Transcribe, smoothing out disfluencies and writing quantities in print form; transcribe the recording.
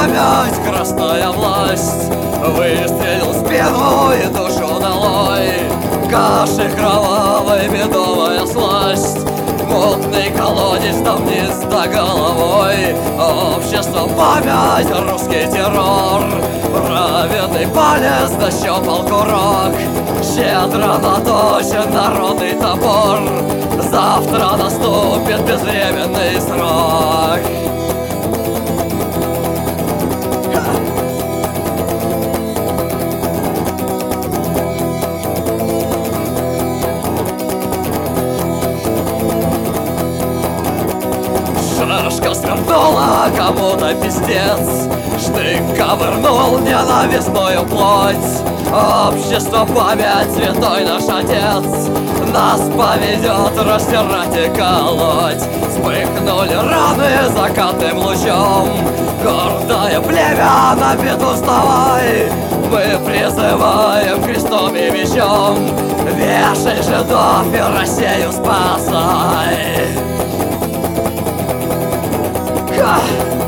память, красная власть выстрелил в спину и душу долой. Каши кровавой, медовая сласть, мутный колодец там вниз до головой. Общество память, русский террор, праведный палец дощупал курок. Щедро наточен народный топор, завтра наступит безвременный срок. Шашка свернула кому-то пиздец, штык ковырнул ненавистную плоть. Общество память, святой наш отец, нас поведет раздирать и колоть. Вспыхнули раны закатным лучом, гордое племя на беду вставай. Мы призываем крестом и мечом, вешай жидов и Россию спасай. Ха!